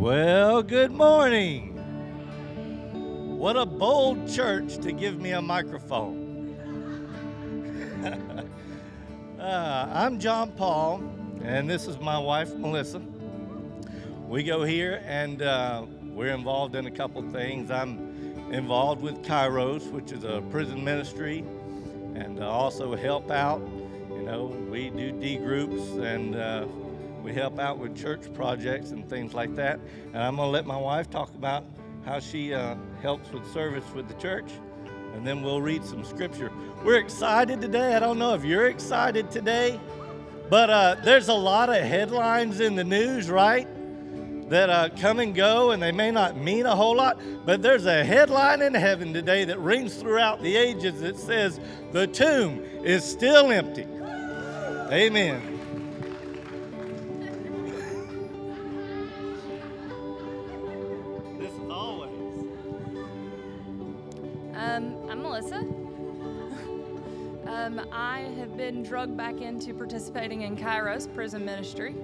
Well, good morning. What a bold church to give me a microphone. I'm John Paul, and this is my wife, Melissa. We go here, and we're involved in a couple things. I'm involved with Kairos, which is a prison ministry, and also help out. You know, we do D groups, and we help out with church projects and things like that. And I'm going to let my wife talk about how she helps with service with the church, and then we'll read some scripture. We're excited today. I don't know if you're excited today, but there's a lot of headlines in the news, right, that come and go, and they may not mean a whole lot, but there's a headline in heaven today that rings throughout the ages that says, "The tomb is still empty." Amen. I'm Melissa. I have been drugged back into participating in Kairos prison ministry.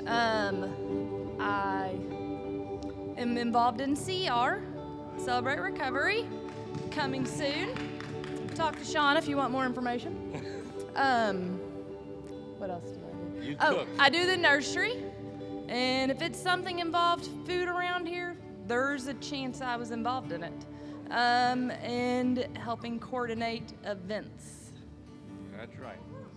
I am involved in CR, Celebrate Recovery, coming soon. Talk to Sean if you want more information. What else do I do? Cook. I do the nursery, and if it's something involved food around here, there's a chance I was involved in it. And helping coordinate events. That's right.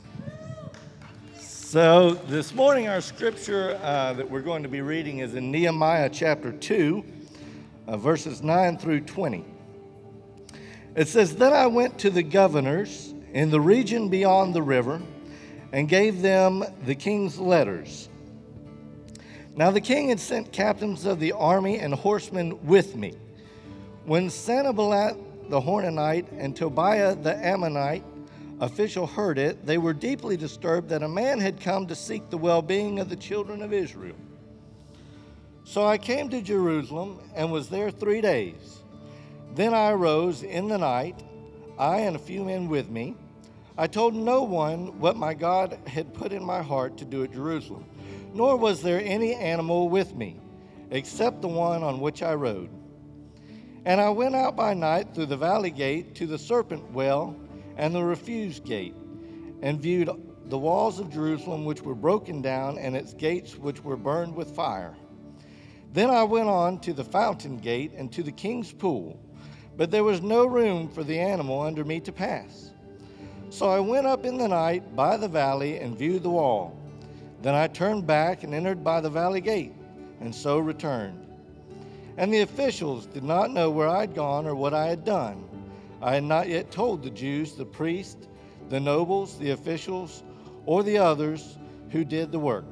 So this morning our scripture that we're going to be reading is in Nehemiah chapter 2, verses 9 through 20. It says, "Then I went to the governors in the region beyond the river and gave them the king's letters. Now the king had sent captains of the army and horsemen with me. When Sanballat the Horonite and Tobiah the Ammonite official heard it, they were deeply disturbed that a man had come to seek the well-being of the children of Israel. So I came to Jerusalem and was there 3 days. Then I arose in the night, I and a few men with me. I told no one what my God had put in my heart to do at Jerusalem, nor was there any animal with me, except the one on which I rode. And I went out by night through the valley gate to the serpent well and the refuse gate, and viewed the walls of Jerusalem which were broken down, and its gates which were burned with fire. Then I went on to the fountain gate and to the king's pool, but there was no room for the animal under me to pass. So I went up in the night by the valley and viewed the wall. Then I turned back and entered by the valley gate, and so returned. And the officials did not know where I had gone or what I had done. I had not yet told the Jews, the priests, the nobles, the officials, or the others who did the work.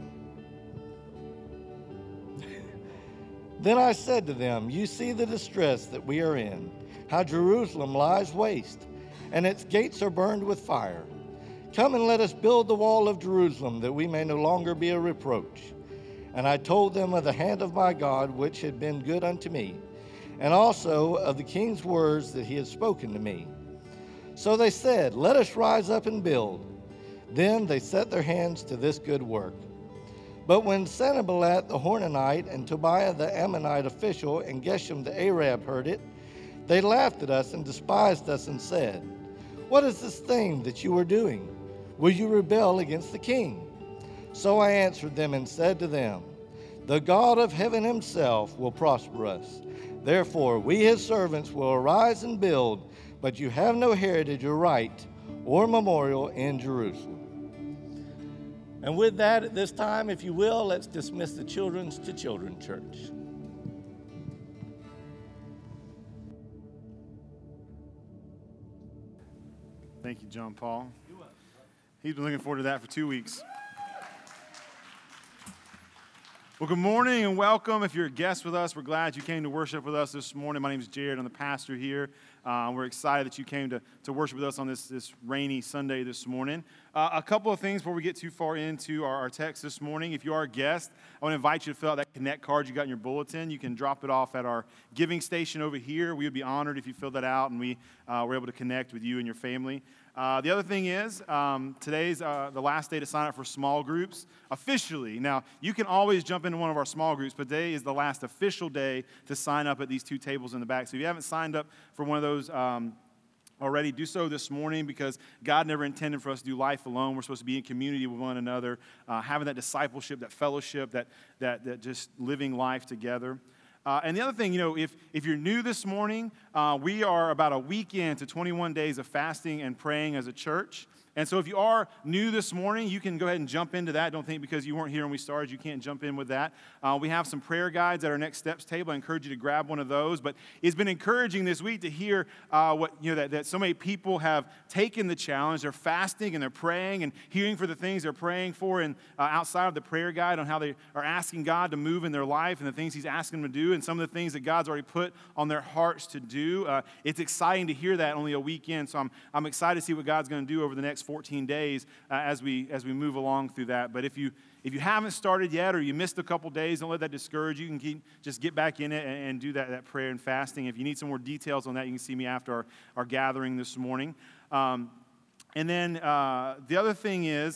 Then I said to them, you see the distress that we are in, how Jerusalem lies waste, and its gates are burned with fire. Come and let us build the wall of Jerusalem, that we may no longer be a reproach. And I told them of the hand of my God, which had been good unto me, and also of the king's words that he had spoken to me. So they said, let us rise up and build. Then they set their hands to this good work. But when Sanballat the Horonite and Tobiah the Ammonite official and Geshem the Arab heard it, they laughed at us and despised us and said, what is this thing that you are doing? Will you rebel against the king? So I answered them and said to them, the God of heaven himself will prosper us. Therefore, we his servants will arise and build, but you have no heritage or right or memorial in Jerusalem. And with that, at this time, if you will, let's dismiss the Children's to Children Church. Thank you, John Paul. He's been looking forward to that for 2 weeks. Well, good morning and welcome. If you're a guest with us, we're glad you came to worship with us this morning. My name is Jared. I'm the pastor here. We're excited that you came to worship with us on this rainy Sunday this morning. A couple of things before we get too far into our text this morning. If you are a guest, I want to invite you to fill out that Connect card you got in your bulletin. You can drop it off at our giving station over here. We would be honored if you filled that out, and we we're able to connect with you and your family. The other thing is, today's the last day to sign up for small groups officially. Now, you can always jump into one of our small groups, but today is the last official day to sign up at these 2 tables in the back. So if you haven't signed up for one of those already, do so this morning, because God never intended for us to do life alone. We're supposed to be in community with one another, having that discipleship, that fellowship, that just living life together. And the other thing, if you're new this morning, we are about a week into 21 days of fasting and praying as a church. And so if you are new this morning, you can go ahead and jump into that. Don't think because you weren't here when we started, you can't jump in with that. We have some prayer guides at our Next Steps table. I encourage you to grab one of those. But it's been encouraging this week to hear that so many people have taken the challenge. They're fasting and they're praying and hearing for the things they're praying for, and outside of the prayer guide on how they are asking God to move in their life and the things He's asking them to do, and some of the things that God's already put on their hearts to do. It's exciting to hear that only a week in. So I'm excited to see what God's going to do over the next 14 days as we move along through that. But if you haven't started yet, or you missed a couple days, don't let that discourage you. You can just get back in it and do that prayer and fasting. If you need some more details on that, you can see me after our gathering this morning. And then the other thing is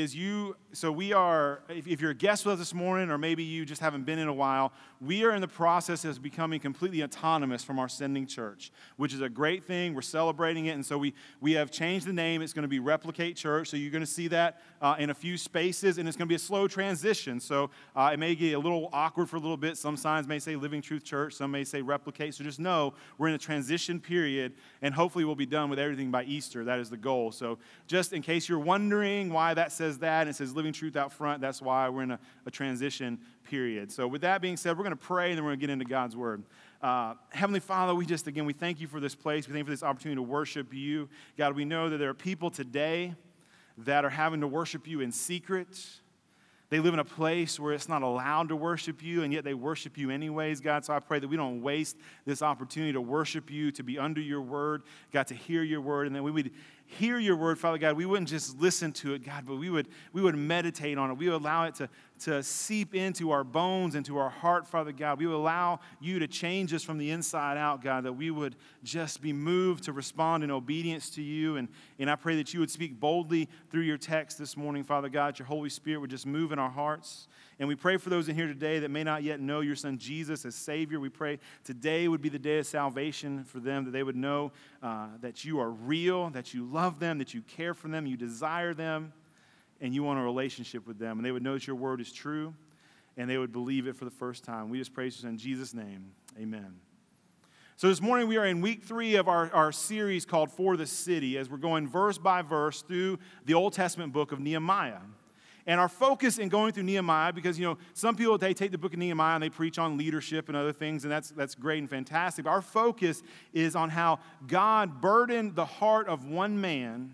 so we are, if you're a guest with us this morning, or maybe you just haven't been in a while, we are in the process of becoming completely autonomous from our sending church, which is a great thing. We're celebrating it, and so we have changed the name. It's going to be Replicate Church, so you're going to see that in a few spaces, and it's going to be a slow transition. So it may get a little awkward for a little bit. Some signs may say Living Truth Church, some may say Replicate, so just know we're in a transition period, and hopefully we'll be done with everything by Easter. That is the goal. So just in case you're wondering why that says that, and it says Living Truth out front, that's why we're in a transition period. So with that being said, we're going to pray, and then we're going to get into God's Word. Heavenly Father, we thank you for this place. We thank you for this opportunity to worship you. God, we know that there are people today that are having to worship you in secret. They live in a place where it's not allowed to worship you, and yet they worship you anyways, God. So I pray that we don't waste this opportunity to worship you, to be under your word, God, to hear your word, and then we would hear your word, Father God. We wouldn't just listen to it, God, but we would meditate on it. We would allow it to seep into our bones, into our heart, Father God. We would allow you to change us from the inside out, God, that we would just be moved to respond in obedience to you. And I pray that you would speak boldly through your text this morning, Father God. Your Holy Spirit would just move in our hearts. And we pray for those in here today that may not yet know your Son Jesus as Savior. We pray today would be the day of salvation for them, that they would know that you are real, that you love them, that you care for them, you desire them, and you want a relationship with them. And they would know that your word is true, and they would believe it for the first time. We just praise you in Jesus' name. Amen. So this morning we are in week 3 of our series called For the City, as we're going verse by verse through the Old Testament book of Nehemiah. And our focus in going through Nehemiah, because, some people, they take the book of Nehemiah and they preach on leadership and other things, and that's great and fantastic. But our focus is on how God burdened the heart of one man,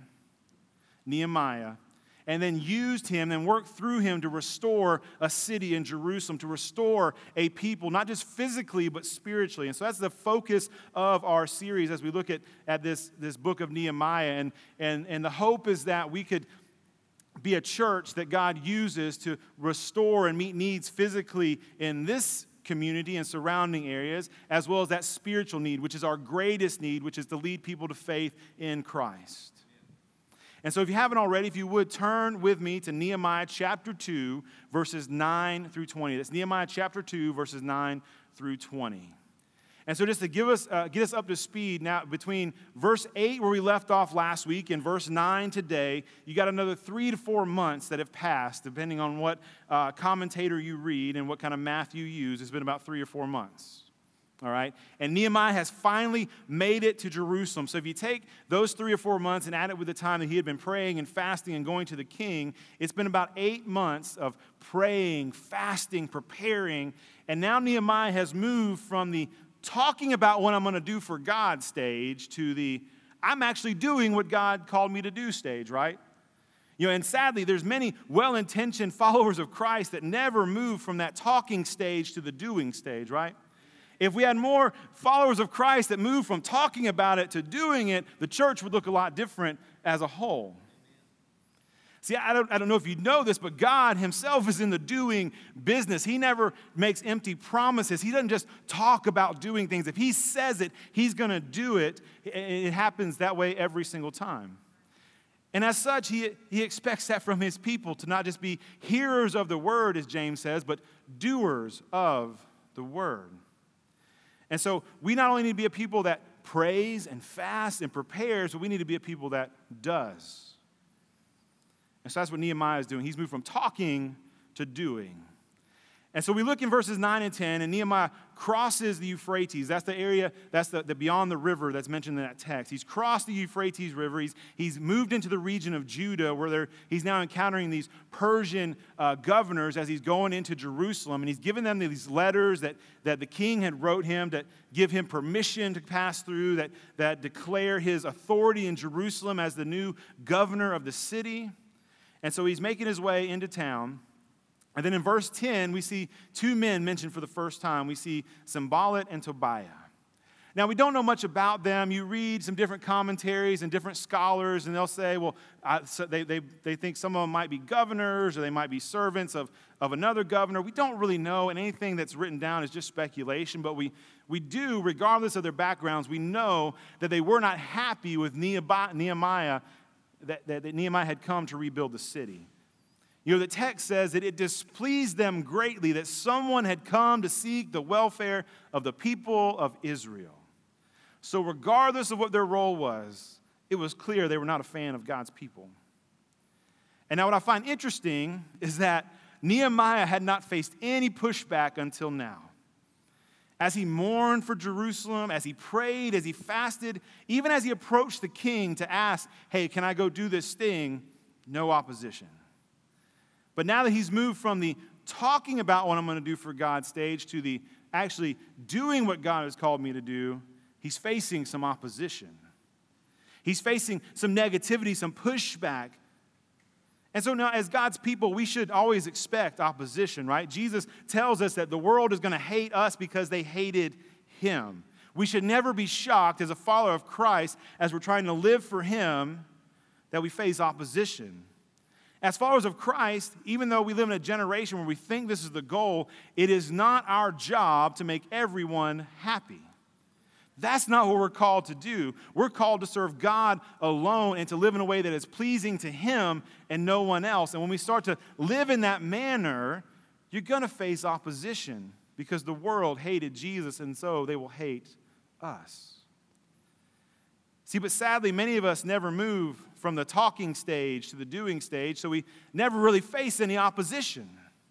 Nehemiah, and then used him and worked through him to restore a city in Jerusalem, to restore a people, not just physically, but spiritually. And so that's the focus of our series as we look at this book of Nehemiah. And the hope is that we could be a church that God uses to restore and meet needs physically in this community and surrounding areas, as well as that spiritual need, which is our greatest need, which is to lead people to faith in Christ. And so if you haven't already, if you would turn with me to Nehemiah chapter 2, verses 9 through 20. That's Nehemiah chapter 2, verses 9 through 20. And so just to get us up to speed now, between verse 8 where we left off last week and verse 9 today, you got another 3 to 4 months that have passed, depending on what commentator you read and what kind of math you use. It's been about 3 or 4 months. All right? And Nehemiah has finally made it to Jerusalem. So if you take those 3 or 4 months and add it with the time that he had been praying and fasting and going to the king, it's been about 8 months of praying, fasting, preparing. And now Nehemiah has moved from the talking about what I'm going to do for God stage to the I'm actually doing what God called me to do stage, right? And sadly, there's many well-intentioned followers of Christ that never move from that talking stage to the doing stage, right? If we had more followers of Christ that moved from talking about it to doing it, the church would look a lot different as a whole. See, I don't know if you know this, but God himself is in the doing business. He never makes empty promises. He doesn't just talk about doing things. If he says it, he's going to do it. It happens that way every single time. And as such, he expects that from his people, to not just be hearers of the word, as James says, but doers of the word. And so we not only need to be a people that prays and fasts and prepares, but we need to be a people that does. And so that's what Nehemiah is doing. He's moved from talking to doing. And so we look in verses 9 and 10, and Nehemiah crosses the Euphrates. That's the area, that's the beyond the river that's mentioned in that text. He's crossed the Euphrates River. He's moved into the region of Judah, where he's now encountering these Persian governors as he's going into Jerusalem. And he's given them these letters that the king had wrote him that give him permission to pass through, that declare his authority in Jerusalem as the new governor of the city. And so he's making his way into town. And then in verse 10, we see two men mentioned for the first time. We see Sanballat and Tobiah. Now, we don't know much about them. You read some different commentaries and different scholars, and they'll say, well, they think some of them might be governors or they might be servants of another governor. We don't really know, and anything that's written down is just speculation. But we do, regardless of their backgrounds, we know that they were not happy with Nehemiah, that Nehemiah had come to rebuild the city. You know, the text says that it displeased them greatly that someone had come to seek the welfare of the people of Israel. So regardless of what their role was, it was clear they were not a fan of God's people. And now what I find interesting is that Nehemiah had not faced any pushback until now. As he mourned for Jerusalem, as he prayed, as he fasted, even as he approached the king to ask, hey, can I go do this thing? No opposition. But now that he's moved from the talking about what I'm going to do for God stage to the actually doing what God has called me to do, he's facing some opposition. He's facing some negativity, some pushback. And so now, as God's people, we should always expect opposition, right? Jesus tells us that the world is going to hate us because they hated him. We should never be shocked as a follower of Christ, as we're trying to live for him, that we face opposition. As followers of Christ, even though we live in a generation where we think this is the goal, it is not our job to make everyone happy. That's not what we're called to do. We're called to serve God alone and to live in a way that is pleasing to him and no one else. And when we start to live in that manner, you're going to face opposition because the world hated Jesus, and so they will hate us. See, but sadly, many of us never move from the talking stage to the doing stage, so we never really face any opposition.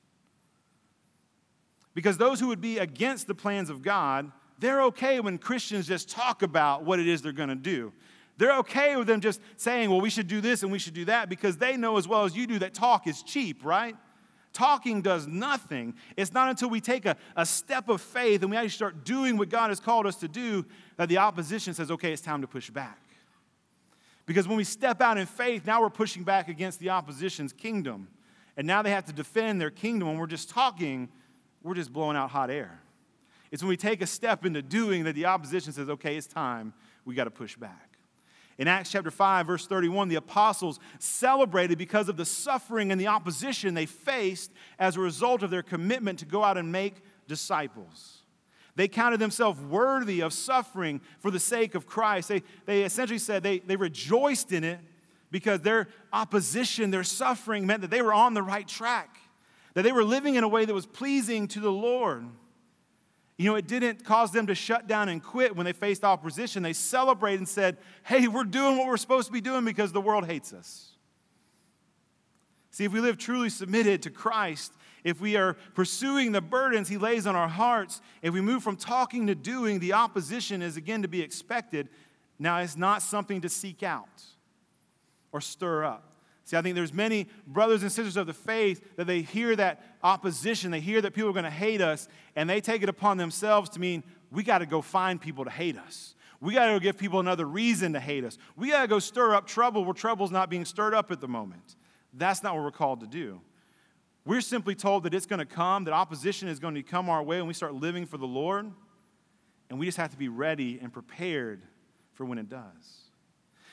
Because those who would be against the plans of God, they're okay when Christians just talk about what it is they're going to do. They're okay with them just saying, well, we should do this and we should do that, because they know as well as you do that talk is cheap, right? Talking does nothing. It's not until we take a step of faith and we actually start doing what God has called us to do that the opposition says, okay, it's time to push back. Because when we step out in faith, now we're pushing back against the opposition's kingdom. And now they have to defend their kingdom. When we're just talking, we're just blowing out hot air. It's when we take a step into doing that the opposition says, okay, it's time, we got to push back. In Acts chapter 5, verse 31, the apostles celebrated because of the suffering and the opposition they faced as a result of their commitment to go out and make disciples. They counted themselves worthy of suffering for the sake of Christ. They essentially said they rejoiced in it because their opposition, their suffering meant that they were on the right track, that they were living in a way that was pleasing to the Lord. You know, it didn't cause them to shut down and quit when they faced opposition. They celebrated and said, hey, we're doing what we're supposed to be doing because the world hates us. See, if we live truly submitted to Christ, if we are pursuing the burdens he lays on our hearts, if we move from talking to doing, the opposition is again to be expected. Now, it's not something to seek out or stir up. See, I think there's many brothers and sisters of the faith that they hear that opposition, they hear that people are going to hate us, and they take it upon themselves to mean we got to go find people to hate us. We got to go give people another reason to hate us. We got to go stir up trouble where trouble's not being stirred up at the moment. That's not what we're called to do. We're simply told that it's going to come, that opposition is going to come our way when we start living for the Lord, and we just have to be ready and prepared for when it does.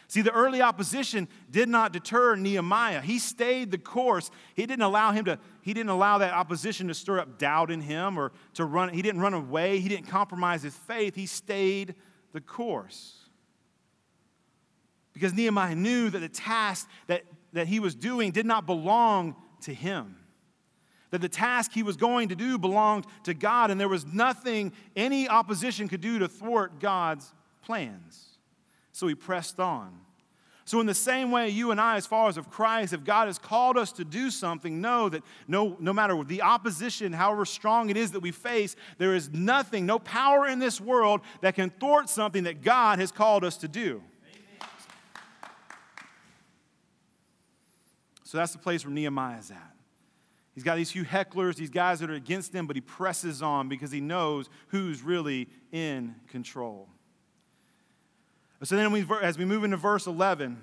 See, the early opposition did not deter Nehemiah. He stayed the course. He didn't allow that opposition to stir up doubt in him or to run. He didn't run away. He didn't compromise his faith. He stayed the course. Because Nehemiah knew that the task that he was doing did not belong to him. That the task he was going to do belonged to God, and there was nothing any opposition could do to thwart God's plans. So he pressed on. So in the same way, you and I, as followers of Christ, if God has called us to do something, know that no matter the opposition, however strong it is that we face, there is nothing, no power in this world that can thwart something that God has called us to do. Amen. So that's the place where Nehemiah is at. He's got these few hecklers, these guys that are against him, but he presses on because he knows who's really in control. So then as we move into verse 11,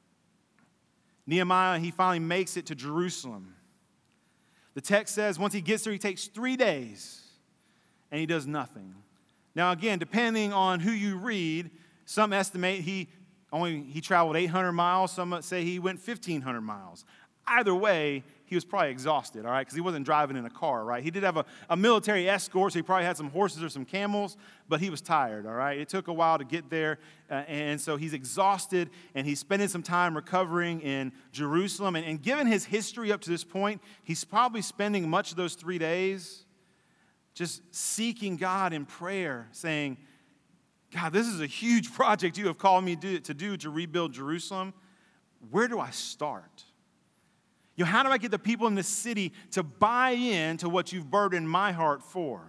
Nehemiah, he finally makes it to Jerusalem. The text says once he gets there, he takes 3 days, and he does nothing. Now again, depending on who you read, some estimate he traveled 800 miles, some say he went 1,500 miles. Either way, he was probably exhausted, all right, because he wasn't driving in a car, right? He did have a military escort, so he probably had some horses or some camels, but he was tired, all right? It took a while to get there, and so he's exhausted, and he's spending some time recovering in Jerusalem. And given his history up to this point, he's probably spending much of those 3 days just seeking God in prayer, saying, God, this is a huge project you have called me to rebuild Jerusalem. Where do I start? How do I get the people in this city to buy into what you've burdened my heart for?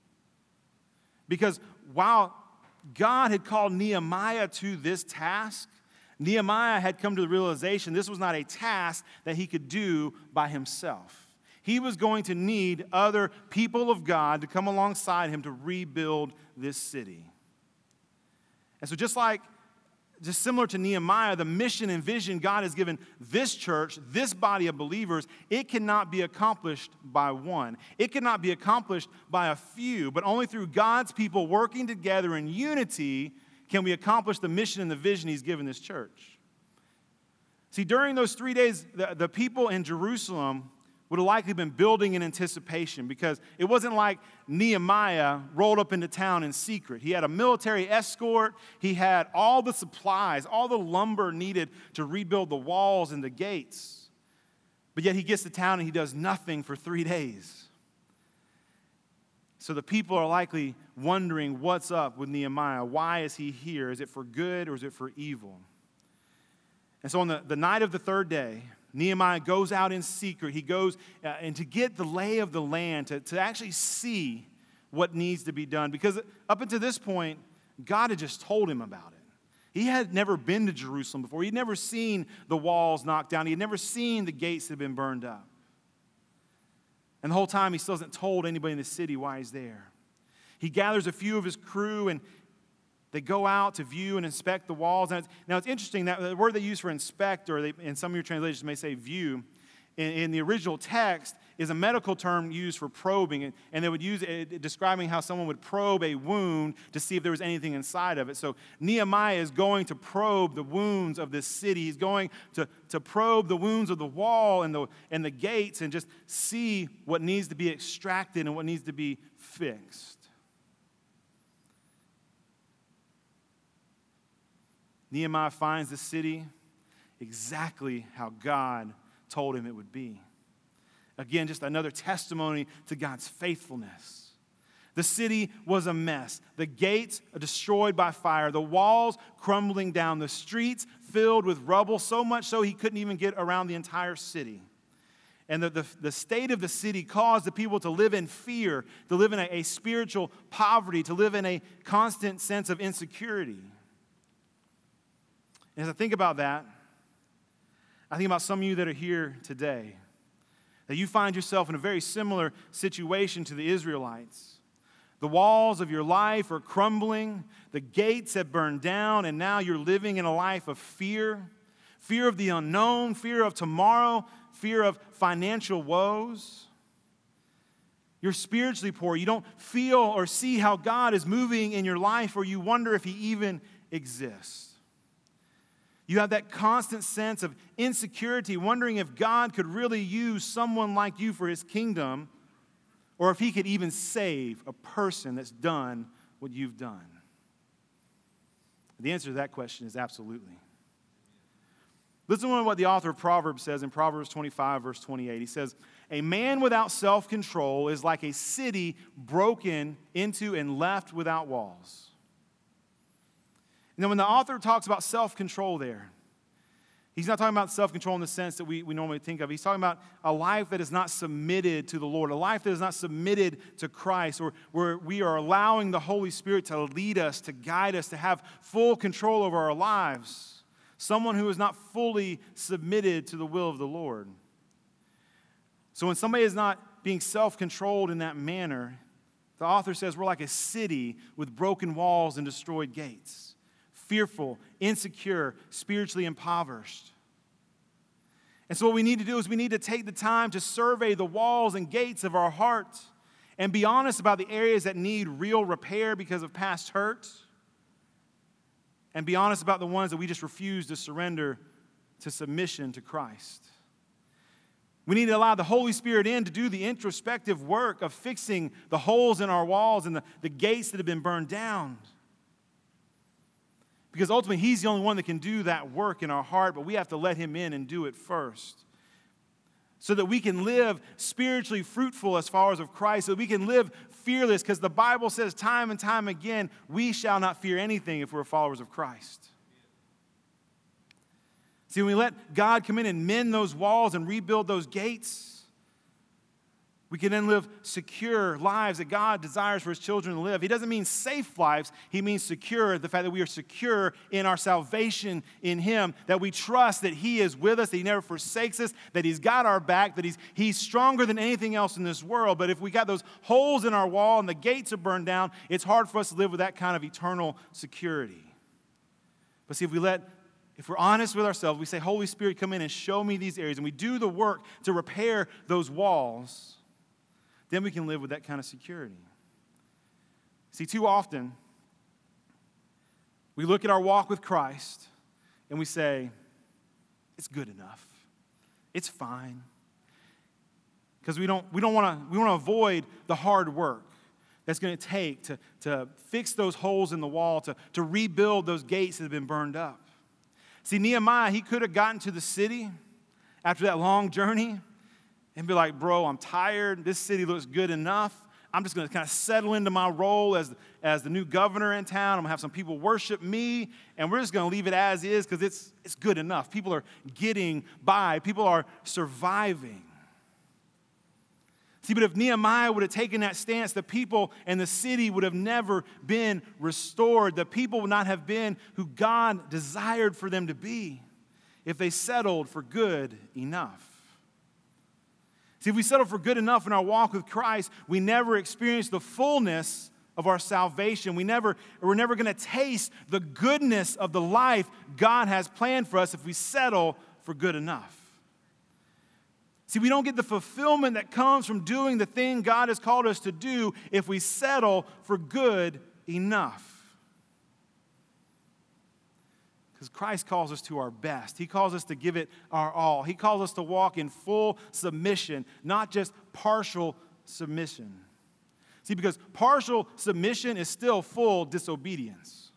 Because while God had called Nehemiah to this task, Nehemiah had come to the realization this was not a task that he could do by himself. He was going to need other people of God to come alongside him to rebuild this city. And so just similar to Nehemiah, the mission and vision God has given this church, this body of believers, it cannot be accomplished by one. It cannot be accomplished by a few, but only through God's people working together in unity can we accomplish the mission and the vision he's given this church. See, during those 3 days, the people in Jerusalem would have likely been building in anticipation because it wasn't like Nehemiah rolled up into town in secret. He had a military escort. He had all the supplies, all the lumber needed to rebuild the walls and the gates. But yet he gets to town and he does nothing for 3 days. So the people are likely wondering what's up with Nehemiah. Why is he here? Is it for good or is it for evil? And so on the night of the third day, Nehemiah goes out in secret. He goes and to get the lay of the land, to actually see what needs to be done. Because up until this point, God had just told him about it. He had never been to Jerusalem before. He'd never seen the walls knocked down. He had never seen the gates that had been burned up. And the whole time, he still hasn't told anybody in the city why he's there. He gathers a few of his crew, and they go out to view and inspect the walls. Now, it's interesting that the word they use for inspect, or in some of your translations may say view, in the original text is a medical term used for probing. And they would use it describing how someone would probe a wound to see if there was anything inside of it. So Nehemiah is going to probe the wounds of this city. He's going to probe the wounds of the wall and the gates and just see what needs to be extracted and what needs to be fixed. Nehemiah finds the city exactly how God told him it would be. Again, just another testimony to God's faithfulness. The city was a mess. The gates destroyed by fire. The walls crumbling down. The streets filled with rubble, so much so he couldn't even get around the entire city. And the state of the city caused the people to live in fear, to live in a spiritual poverty, to live in a constant sense of insecurity. As I think about that, I think about some of you that are here today, that you find yourself in a very similar situation to the Israelites. The walls of your life are crumbling, the gates have burned down, and now you're living in a life of fear of the unknown, fear of tomorrow, fear of financial woes. You're spiritually poor. You don't feel or see how God is moving in your life, or you wonder if he even exists. You have that constant sense of insecurity, wondering if God could really use someone like you for his kingdom, or if he could even save a person that's done what you've done. The answer to that question is absolutely. Listen to what the author of Proverbs says in Proverbs 25, verse 28. He says, "A man without self-control is like a city broken into and left without walls." And then when the author talks about self-control there, he's not talking about self-control in the sense that we normally think of. He's talking about a life that is not submitted to the Lord, a life that is not submitted to Christ, or where we are allowing the Holy Spirit to lead us, to guide us, to have full control over our lives. Someone who is not fully submitted to the will of the Lord. So when somebody is not being self-controlled in that manner, the author says we're like a city with broken walls and destroyed gates. Fearful, insecure, spiritually impoverished. And so what we need to do is we need to take the time to survey the walls and gates of our heart and be honest about the areas that need real repair because of past hurt, and be honest about the ones that we just refuse to surrender to submission to Christ. We need to allow the Holy Spirit in to do the introspective work of fixing the holes in our walls and the gates that have been burned down. Because ultimately, he's the only one that can do that work in our heart, but we have to let him in and do it first. So that we can live spiritually fruitful as followers of Christ, so that we can live fearless, because the Bible says time and time again, we shall not fear anything if we're followers of Christ. See, when we let God come in and mend those walls and rebuild those gates, we can then live secure lives that God desires for his children to live. He doesn't mean safe lives. He means secure, the fact that we are secure in our salvation in him, that we trust that he is with us, that he never forsakes us, that he's got our back, that he's stronger than anything else in this world. But if we got those holes in our wall and the gates are burned down, it's hard for us to live with that kind of eternal security. But see, if we're honest with ourselves, we say, Holy Spirit, come in and show me these areas, and we do the work to repair those walls, then we can live with that kind of security. See, too often, we look at our walk with Christ and we say, it's good enough. It's fine. Because we want to avoid the hard work that's going to take to fix those holes in the wall, to rebuild those gates that have been burned up. See, Nehemiah, he could have gotten to the city after that long journey and be like, bro, I'm tired. This city looks good enough. I'm just going to kind of settle into my role as the new governor in town. I'm going to have some people worship me, and we're just going to leave it as is because it's good enough. People are getting by. People are surviving. See, but if Nehemiah would have taken that stance, the people and the city would have never been restored. The people would not have been who God desired for them to be if they settled for good enough. See, if we settle for good enough in our walk with Christ, we never experience the fullness of our salvation. We're never going to taste the goodness of the life God has planned for us if we settle for good enough. See, we don't get the fulfillment that comes from doing the thing God has called us to do if we settle for good enough. Because Christ calls us to our best. He calls us to give it our all. He calls us to walk in full submission, not just partial submission. See, because partial submission is still full disobedience.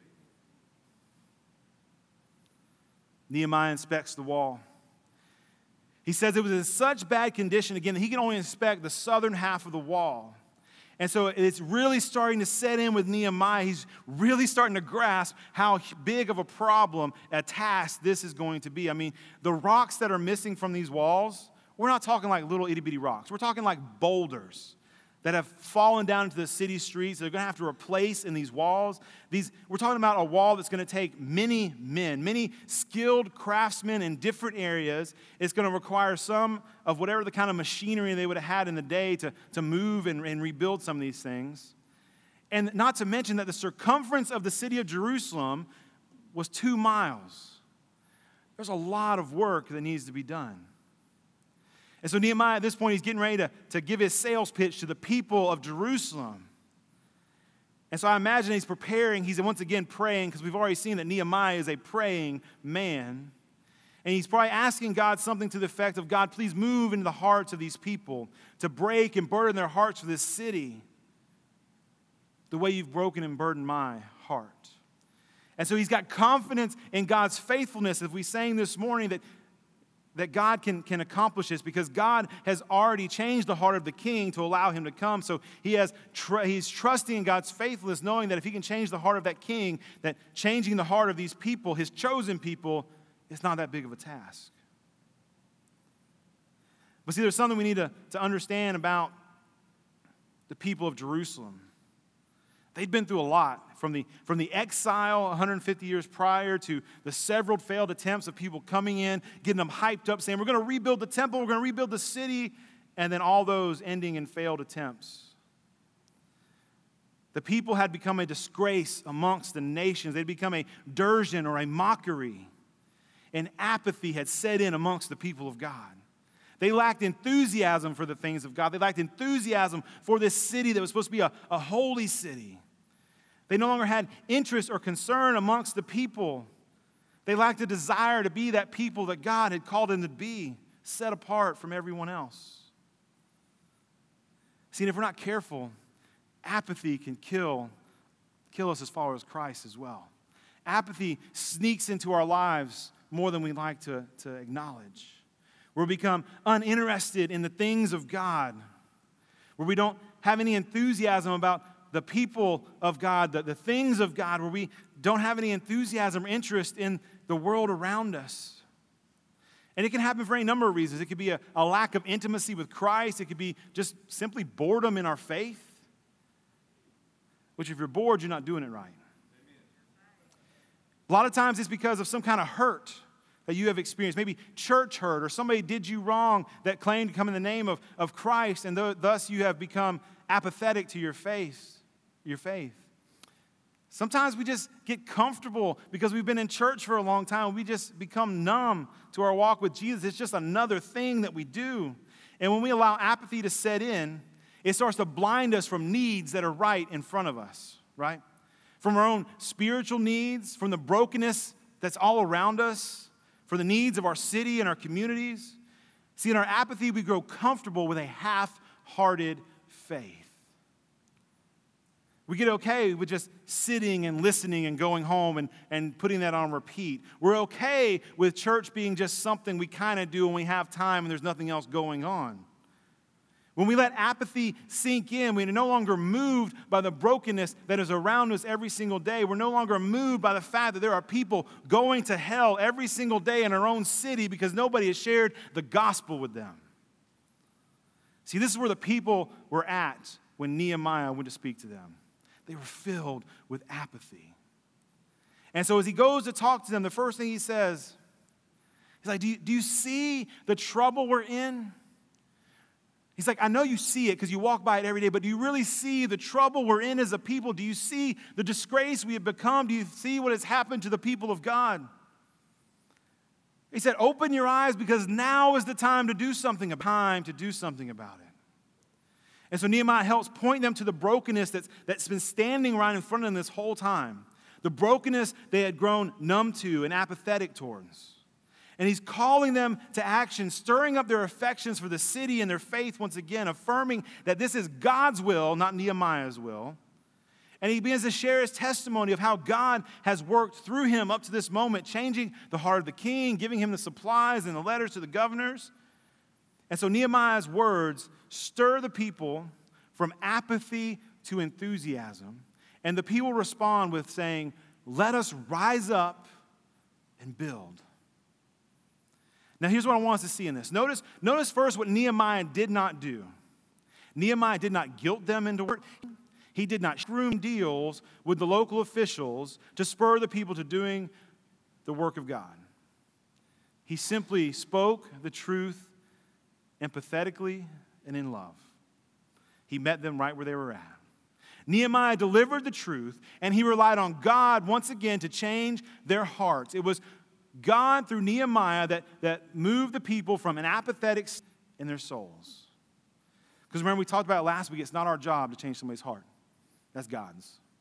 Nehemiah inspects the wall. He says it was in such bad condition, again, that he can only inspect the southern half of the wall. And so it's really starting to set in with Nehemiah. He's really starting to grasp how big of a problem, a task this is going to be. I mean, the rocks that are missing from these walls, we're not talking like little itty-bitty rocks. We're talking like boulders that have fallen down into the city streets. They're going to have to replace in these walls. We're talking about a wall that's going to take many men, many skilled craftsmen in different areas. It's going to require some of whatever the kind of machinery they would have had in the day to move and rebuild some of these things. And not to mention that the circumference of the city of Jerusalem was 2 miles. There's a lot of work that needs to be done. And so Nehemiah, at this point, he's getting ready to give his sales pitch to the people of Jerusalem. And so I imagine he's preparing, he's once again praying, because we've already seen that Nehemiah is a praying man. And he's probably asking God something to the effect of, God, please move into the hearts of these people to break and burden their hearts for this city the way you've broken and burdened my heart. And so he's got confidence in God's faithfulness, as we sang this morning, that God can accomplish this, because God has already changed the heart of the king to allow him to come. So he's trusting in God's faithfulness, knowing that if he can change the heart of that king, that changing the heart of these people, his chosen people, is not that big of a task. But see, there's something we need to understand about the people of Jerusalem. They'd been through a lot, from the exile 150 years prior to the several failed attempts of people coming in, getting them hyped up, saying, we're going to rebuild the temple, we're going to rebuild the city, and then all those ending in failed attempts. The people had become a disgrace amongst the nations. They'd become a derision or a mockery, and apathy had set in amongst the people of God. They lacked enthusiasm for the things of God. They lacked enthusiasm for this city that was supposed to be a holy city. They no longer had interest or concern amongst the people. They lacked a desire to be that people that God had called them to be, set apart from everyone else. See, and if we're not careful, apathy can kill us as followers of Christ as well. Apathy sneaks into our lives more than we like to acknowledge. Where we become uninterested in the things of God, where we don't have any enthusiasm about the people of God, the things of God, where we don't have any enthusiasm or interest in the world around us. And it can happen for any number of reasons. It could be a lack of intimacy with Christ. It could be just simply boredom in our faith, which if you're bored, you're not doing it right. A lot of times it's because of some kind of hurt that you have experienced, maybe church hurt, or somebody did you wrong that claimed to come in the name of Christ, and thus you have become apathetic to your faith. Sometimes we just get comfortable because we've been in church for a long time. We just become numb to our walk with Jesus. It's just another thing that we do. And when we allow apathy to set in, it starts to blind us from needs that are right in front of us, right? From our own spiritual needs, from the brokenness that's all around us, for the needs of our city and our communities. See, in our apathy, we grow comfortable with a half-hearted faith. We get okay with just sitting and listening and going home and putting that on repeat. We're okay with church being just something we kind of do when we have time and there's nothing else going on. When we let apathy sink in, we're no longer moved by the brokenness that is around us every single day. We're no longer moved by the fact that there are people going to hell every single day in our own city because nobody has shared the gospel with them. See, this is where the people were at when Nehemiah went to speak to them. They were filled with apathy. And so as he goes to talk to them, the first thing he says, he's like, do you see the trouble we're in? He's like, I know you see it because you walk by it every day, but do you really see the trouble we're in as a people? Do you see the disgrace we have become? Do you see what has happened to the people of God? He said, open your eyes because now is the time to do something about it. And so Nehemiah helps point them to the brokenness that's been standing right in front of them this whole time. The brokenness they had grown numb to and apathetic towards. And he's calling them to action, stirring up their affections for the city and their faith once again, affirming that this is God's will, not Nehemiah's will. And he begins to share his testimony of how God has worked through him up to this moment, changing the heart of the king, giving him the supplies and the letters to the governors. And so Nehemiah's words stir the people from apathy to enthusiasm. And the people respond with saying, let us rise up and build. Now, here's what I want us to see in this. Notice first what Nehemiah did not do. Nehemiah did not guilt them into work. He did not shroom deals with the local officials to spur the people to doing the work of God. He simply spoke the truth empathetically and in love. He met them right where they were at. Nehemiah delivered the truth, and he relied on God once again to change their hearts. It was God, through Nehemiah, that moved the people from an apathetic in their souls. Because remember, we talked about it last week, it's not our job to change somebody's heart. That's God's.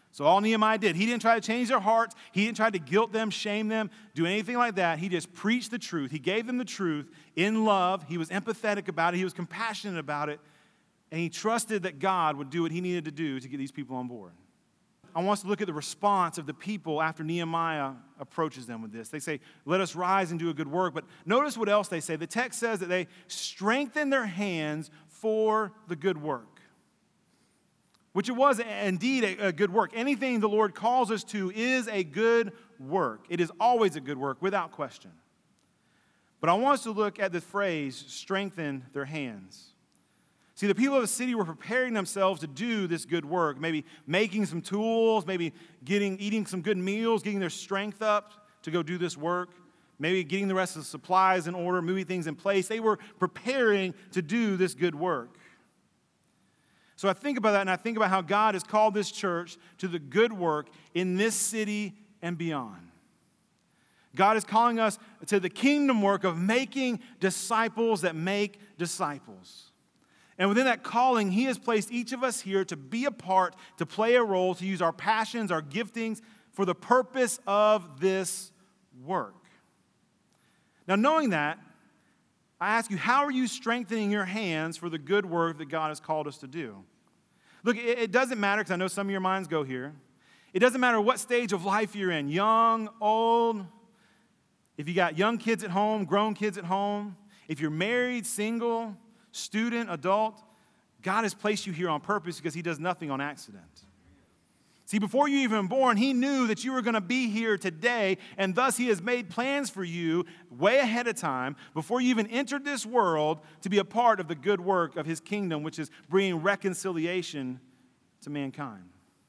So all Nehemiah did, he didn't try to change their hearts. He didn't try to guilt them, shame them, do anything like that. He just preached the truth. He gave them the truth in love. He was empathetic about it. He was compassionate about it. And he trusted that God would do what he needed to do to get these people on board. I want us to look at the response of the people after Nehemiah approaches them with this. They say, let us rise and do a good work. But notice what else they say. The text says that they strengthen their hands for the good work, which it was indeed a good work. Anything the Lord calls us to is a good work. It is always a good work, without question. But I want us to look at the phrase, strengthen their hands. See, the people of the city were preparing themselves to do this good work, maybe making some tools, maybe eating some good meals, getting their strength up to go do this work, maybe getting the rest of the supplies in order, moving things in place. They were preparing to do this good work. So I think about that, and I think about how God has called this church to the good work in this city and beyond. God is calling us to the kingdom work of making disciples that make disciples. And within that calling, he has placed each of us here to be a part, to play a role, to use our passions, our giftings for the purpose of this work. Now, knowing that, I ask you, how are you strengthening your hands for the good work that God has called us to do? Look, it doesn't matter, because I know some of your minds go here. It doesn't matter what stage of life you're in, young, old, if you got young kids at home, grown kids at home, if you're married, single, student, adult, God has placed you here on purpose because he does nothing on accident. See, before you even born, he knew that you were going to be here today, and thus he has made plans for you way ahead of time before you even entered this world to be a part of the good work of his kingdom, which is bringing reconciliation to mankind.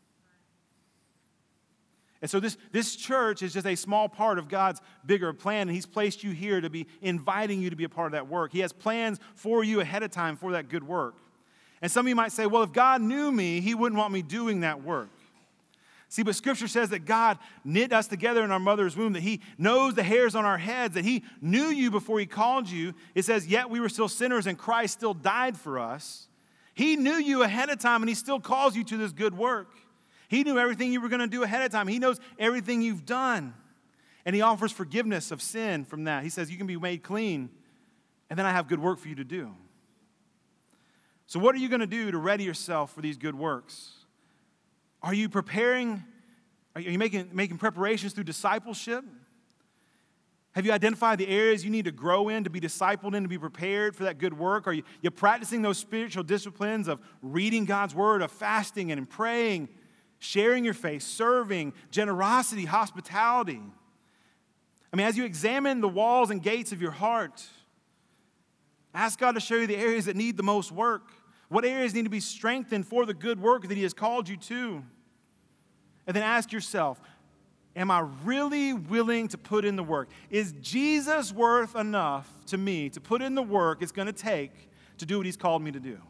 And so this church is just a small part of God's bigger plan, and he's placed you here to be inviting you to be a part of that work. He has plans for you ahead of time for that good work. And some of you might say, well, if God knew me, he wouldn't want me doing that work. See, but Scripture says that God knit us together in our mother's womb, that he knows the hairs on our heads, that he knew you before he called you. It says, yet we were still sinners and Christ still died for us. He knew you ahead of time, and he still calls you to this good work. He knew everything you were going to do ahead of time. He knows everything you've done. And he offers forgiveness of sin from that. He says, you can be made clean, and then I have good work for you to do. So what are you going to do to ready yourself for these good works? Are you preparing? Are you making preparations through discipleship? Have you identified the areas you need to grow in, to be discipled in, to be prepared for that good work? Are you practicing those spiritual disciplines of reading God's word, of fasting and praying, sharing your faith, serving, generosity, hospitality? I mean, as you examine the walls and gates of your heart, ask God to show you the areas that need the most work. What areas need to be strengthened for the good work that he has called you to? And then ask yourself, am I really willing to put in the work? Is Jesus worth enough to me to put in the work it's going to take to do what he's called me to do?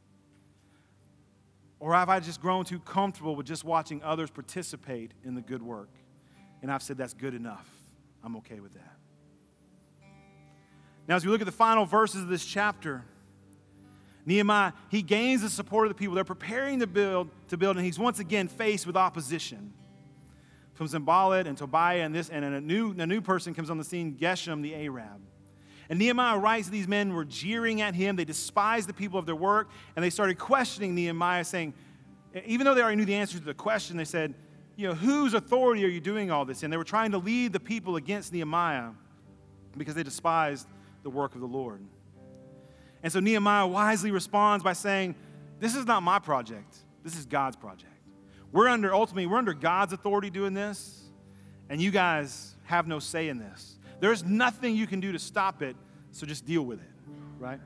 Or have I just grown too comfortable with just watching others participate in the good work? And I've said that's good enough. I'm okay with that. Now, as we look at the final verses of this chapter, Nehemiah, he gains the support of the people. They're preparing to build, and he's once again faced with opposition from Sanballat and Tobiah, and a new person comes on the scene, Geshem the Arab. And Nehemiah writes that these men were jeering at him. They despised the people of their work, and they started questioning Nehemiah, saying, even though they already knew the answer to the question, they said, whose authority are you doing all this in? They were trying to lead the people against Nehemiah because they despised the work of the Lord. And so Nehemiah wisely responds by saying, this is not my project. This is God's project. We're under God's authority doing this, and you guys have no say in this. There's nothing you can do to stop it, so just deal with it, right?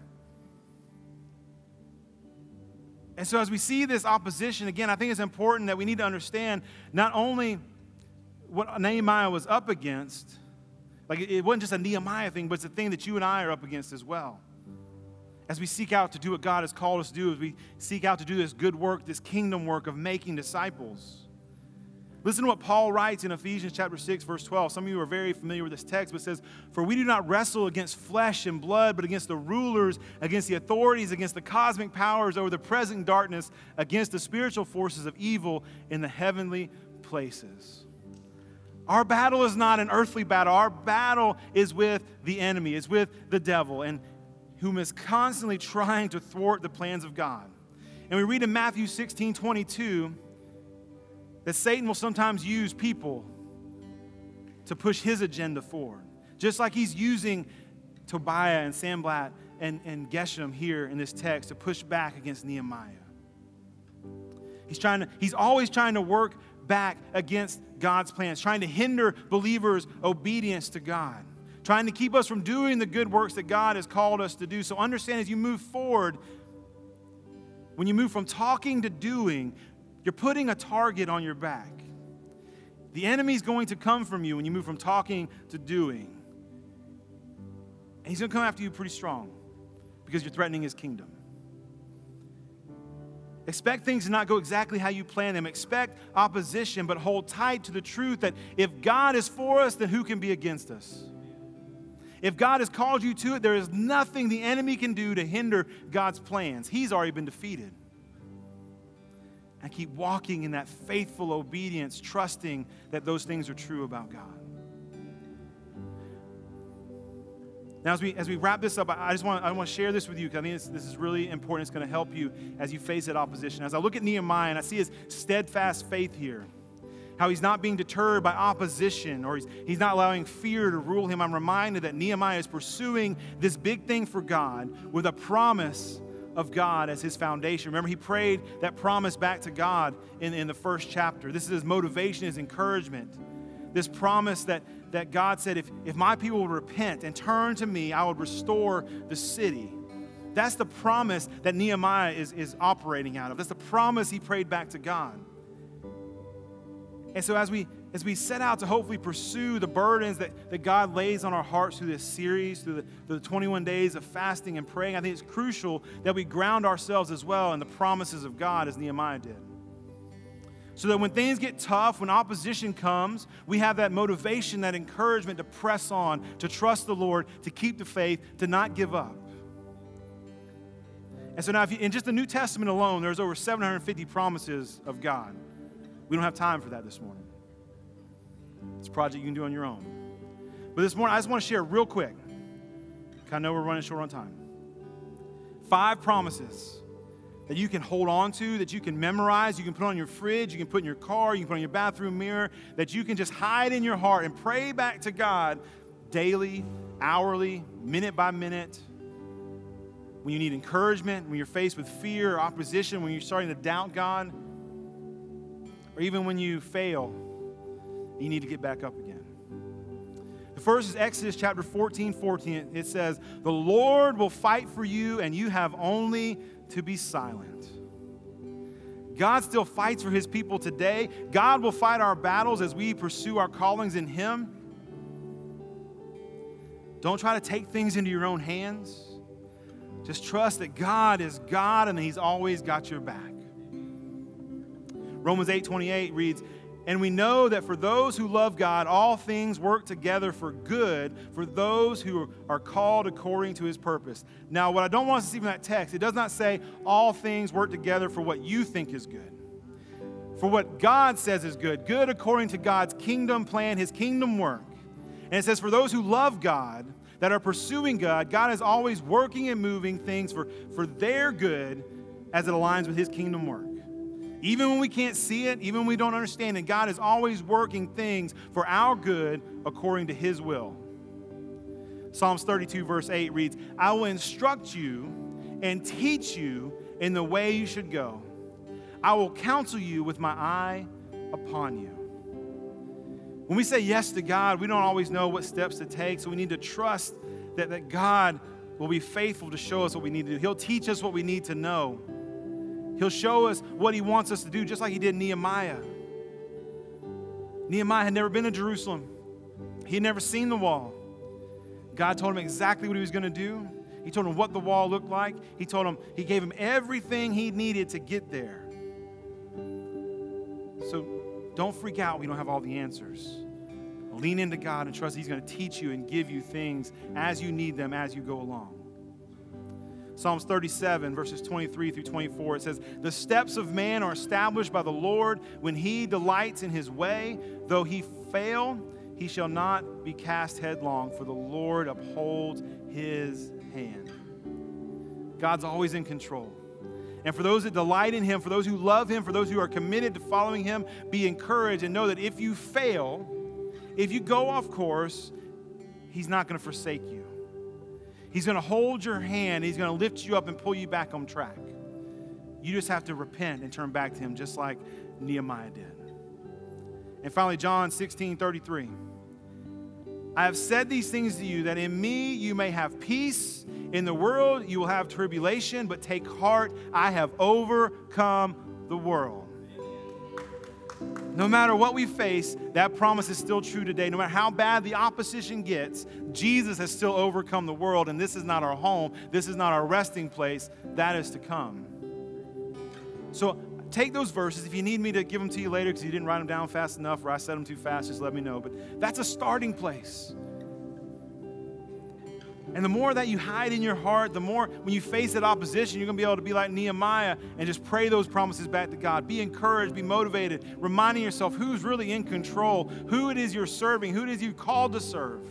And so as we see this opposition, again, I think it's important that we need to understand not only what Nehemiah was up against, like it wasn't just a Nehemiah thing, but it's a thing that you and I are up against as well. As we seek out to do what God has called us to do, as we seek out to do this good work, this kingdom work of making disciples. Listen to what Paul writes in Ephesians chapter 6, verse 12. Some of you are very familiar with this text, but it says, "For we do not wrestle against flesh and blood, but against the rulers, against the authorities, against the cosmic powers over the present darkness, against the spiritual forces of evil in the heavenly places." Our battle is not an earthly battle. Our battle is with the enemy, is with the devil, and whom is constantly trying to thwart the plans of God. And we read in Matthew 16:22 that Satan will sometimes use people to push his agenda forward. Just like he's using Tobiah and Sanballat and Geshem here in this text to push back against Nehemiah. He's always trying to work back against God's plans, trying to hinder believers' obedience to God, trying to keep us from doing the good works that God has called us to do. So understand, as you move forward, when you move from talking to doing, you're putting a target on your back. The enemy's going to come from you when you move from talking to doing. And he's going to come after you pretty strong because you're threatening his kingdom. Expect things to not go exactly how you plan them. Expect opposition, but hold tight to the truth that if God is for us, then who can be against us? If God has called you to it, there is nothing the enemy can do to hinder God's plans. He's already been defeated. And keep walking in that faithful obedience, trusting that those things are true about God. Now, as we wrap this up, I want to share this with you because I think this is really important. It's going to help you as you face that opposition. As I look at Nehemiah and I see his steadfast faith here, how he's not being deterred by opposition or he's not allowing fear to rule him, I'm reminded that Nehemiah is pursuing this big thing for God with a promise of God as his foundation. Remember, he prayed that promise back to God in the first chapter. This is his motivation, his encouragement. This promise that God said, if my people will repent and turn to me, I will restore the city. That's the promise that Nehemiah is operating out of. That's the promise he prayed back to God. And so as we set out to hopefully pursue the burdens that God lays on our hearts through this series, through the 21 days of fasting and praying, I think it's crucial that we ground ourselves as well in the promises of God as Nehemiah did. So that when things get tough, when opposition comes, we have that motivation, that encouragement to press on, to trust the Lord, to keep the faith, to not give up. And so now, in just the New Testament alone, there's over 750 promises of God. We don't have time for that this morning. It's a project you can do on your own. But this morning, I just want to share real quick, because I know we're running short on time. 5 promises that you can hold on to, that you can memorize, you can put on your fridge, you can put in your car, you can put on your bathroom mirror, that you can just hide in your heart and pray back to God daily, hourly, minute by minute. When you need encouragement, when you're faced with fear or opposition, when you're starting to doubt God, or even when you fail, you need to get back up again. The first is Exodus chapter 14:14. It says, "The Lord will fight for you, and you have only to be silent." God still fights for his people today. God will fight our battles as we pursue our callings in him. Don't try to take things into your own hands. Just trust that God is God and that he's always got your back. Romans 8:28 reads, "And we know that for those who love God, all things work together for good for those who are called according to his purpose." Now, what I don't want us to see from that text, it does not say all things work together for what you think is good. For what God says is good, good according to God's kingdom plan, his kingdom work. And it says for those who love God, that are pursuing God, God is always working and moving things for their good as it aligns with his kingdom work. Even when we can't see it, even when we don't understand it, God is always working things for our good according to his will. Psalms 32 verse 8 reads, "I will instruct you and teach you in the way you should go. I will counsel you with my eye upon you." When we say yes to God, we don't always know what steps to take, so we need to trust that God will be faithful to show us what we need to do. He'll teach us what we need to know. He'll show us what he wants us to do, just like he did Nehemiah. Nehemiah had never been to Jerusalem. He had never seen the wall. God told him exactly what he was going to do. He told him what the wall looked like. He gave him everything he needed to get there. So Don't freak out when you don't have all the answers. Lean into God and trust He's going to teach you and give you things as you need them as you go along. Psalms 37, verses 23 through 24, it says, "The steps of man are established by the Lord. When he delights in his way, though he fail, he shall not be cast headlong, for the Lord upholds his hand." God's always in control. And for those that delight in Him, for those who love Him, for those who are committed to following Him, be encouraged and know that if you fail, if you go off course, He's not going to forsake you. He's going to hold your hand. He's going to lift you up and pull you back on track. You just have to repent and turn back to Him, just like Nehemiah did. And finally, John 16:33. "I have said these things to you, that in me you may have peace. In the world you will have tribulation, but take heart, I have overcome the world." No matter what we face, that promise is still true today. No matter how bad the opposition gets, Jesus has still overcome the world, and this is not our home. This is not our resting place. That is to come. So take those verses. If you need me to give them to you later because you didn't write them down fast enough or I said them too fast, just let me know. But that's a starting place. And the more that you hide in your heart, the more when you face that opposition, you're going to be able to be like Nehemiah and just pray those promises back to God. Be encouraged, be motivated, reminding yourself who's really in control, who it is you're serving, who it is you've called to serve.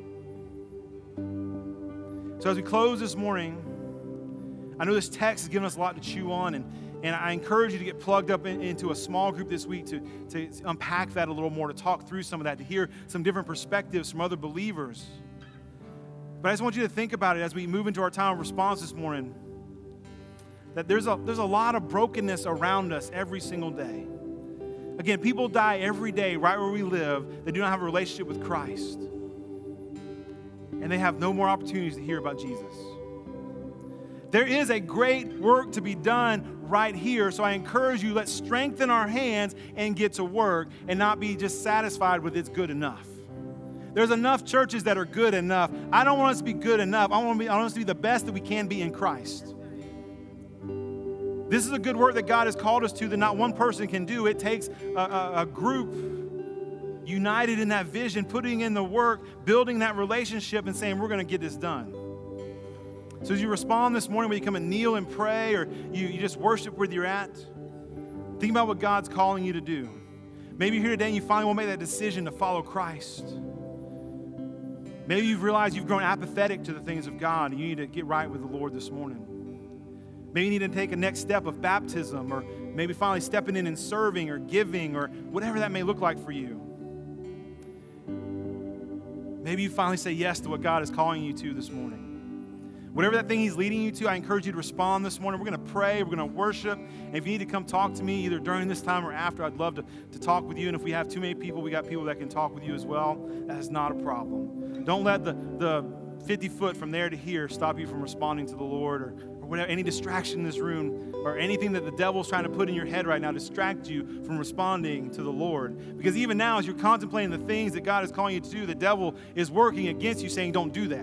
So as we close this morning, I know this text has given us a lot to chew on, and I encourage you to get plugged up into a small group this week to unpack that a little more, to talk through some of that, to hear some different perspectives from other believers. But I just want you to think about it as we move into our time of response this morning, that there's a lot of brokenness around us every single day. Again, people die every day right where we live. They do not have a relationship with Christ. And they have no more opportunities to hear about Jesus. There is a great work to be done right here, so I encourage you, let's strengthen our hands and get to work and not be just satisfied with it's good enough. There's enough churches that are good enough. I don't want us to be good enough. I want us to be the best that we can be in Christ. This is a good work that God has called us to that not one person can do. It takes a group united in that vision, putting in the work, building that relationship, and saying, we're going to get this done. So as you respond this morning, when you come and kneel and pray, or you just worship where you're at, think about what God's calling you to do. Maybe you're here today and you finally want to make that decision to follow Christ. Maybe you've realized you've grown apathetic to the things of God and you need to get right with the Lord this morning. Maybe you need to take a next step of baptism, or maybe finally stepping in and serving or giving or whatever that may look like for you. Maybe you finally say yes to what God is calling you to this morning. Whatever that thing He's leading you to, I encourage you to respond this morning. We're going to pray. We're going to worship. And if you need to come talk to me either during this time or after, I'd love to talk with you. And if we have too many people, we got people that can talk with you as well. That is not a problem. Don't let the 50 foot from there to here stop you from responding to the Lord, or whatever, any distraction in this room or anything that the devil's trying to put in your head right now distract you from responding to the Lord. Because even now, as you're contemplating the things that God is calling you to do, the devil is working against you saying, don't do that.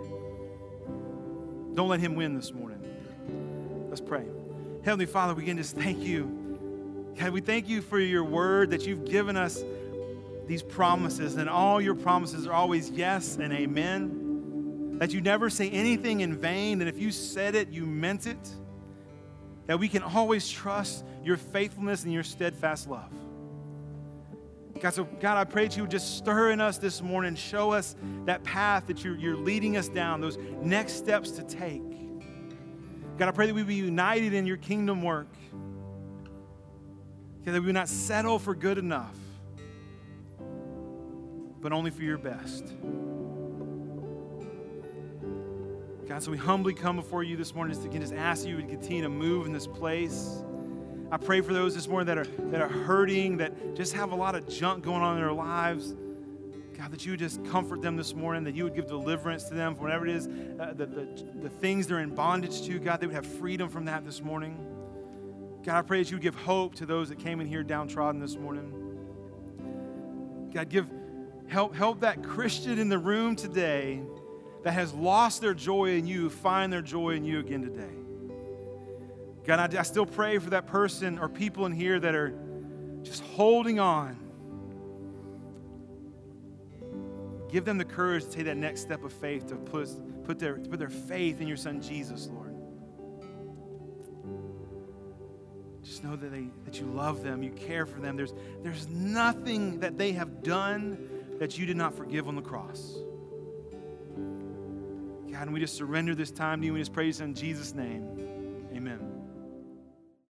Don't let him win this morning. Let's pray. Heavenly Father, we can just thank you. God, we thank you for your word, that you've given us these promises, and all your promises are always yes and amen. That you never say anything in vain, that if you said it, you meant it. That we can always trust your faithfulness and your steadfast love. God, I pray that you would just stir in us this morning, show us that path that you're leading us down, those next steps to take. God, I pray that we be united in your kingdom work. God, that we would not settle for good enough, but only for your best. God, so we humbly come before you this morning to just ask you to continue to move in this place. I pray for those this morning that are hurting, that just have a lot of junk going on in their lives. God, that you would just comfort them this morning, that you would give deliverance to them from whatever it is, the things they're in bondage to. God, they would have freedom from that this morning. God, I pray that you would give hope to those that came in here downtrodden this morning. God, help that Christian in the room today that has lost their joy in you find their joy in you again today. God, I still pray for that person or people in here that are just holding on. Give them the courage to take that next step of faith, to put their faith in your Son Jesus, Lord. Just know that you love them, you care for them. There's nothing that they have done that you did not forgive on the cross. God, and we just surrender this time to you. We just praise in Jesus' name.